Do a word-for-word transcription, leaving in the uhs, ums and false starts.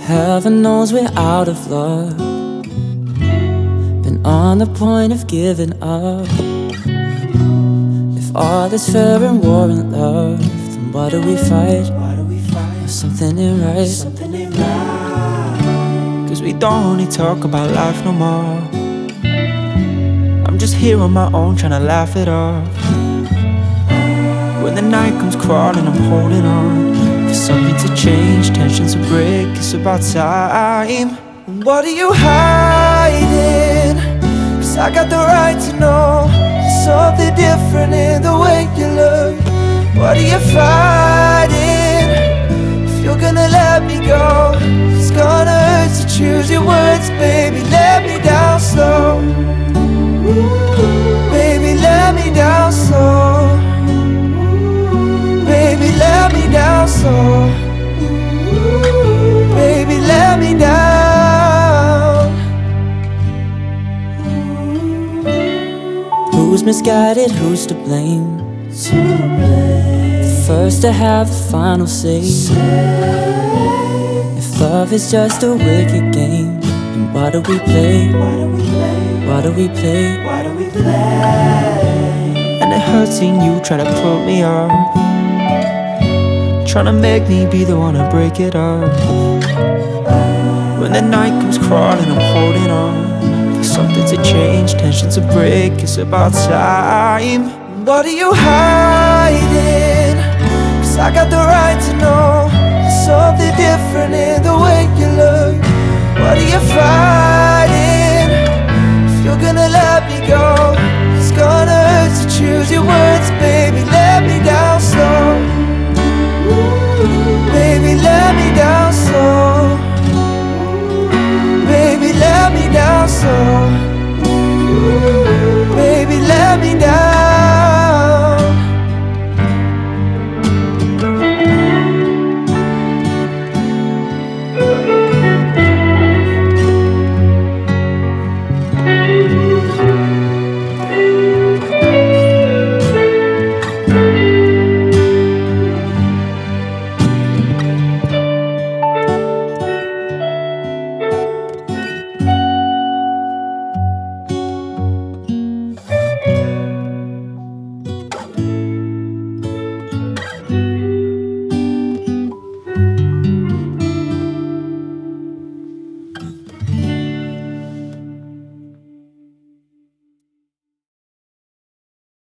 Heaven knows we're out of love. Been on the point of giving up. If all is fair and war and love, then why do we fight? Why do we fight? If something ain't right. Something ain't right. Cause we don't really talk about life no more. I'm just here on my own trying to laugh it off. When the night comes crawling, I'm holding on for something to change, tensions to break. It's about time. What are you hiding? Cause I got the right to know there's something different in the way you look. What are you fighting? If you're gonna let me go, it's gonna hurt to choose your words, baby. Let me down slow. Baby, let me down slow. Baby, let me down slow. Baby, let me down. Who's misguided, who's to blame? To blame. The first to have the final say. If love is just a wicked game, then why do we play? Why do we play? Why do we play? Why do we play? And it hurts seeing you try to put me off, trying to make me be the one to break it off. When the night comes crawling, I'm holding on for something to change, tension to break. It's about time. What are you hiding? Cause I got the right to know there's something different in the way you look. What are you fighting? If you're gonna let me go, it's gonna hurt to choose your words, baby. Let me down slow.